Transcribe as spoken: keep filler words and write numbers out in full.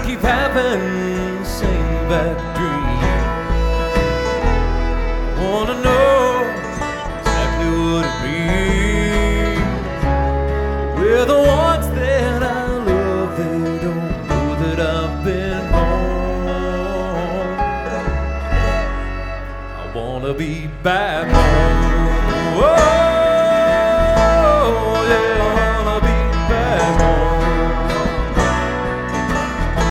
keep having the same bad dream. I wanna know exactly what it means. We're the ones that I love, they don't know that I've been home. I wanna be back home.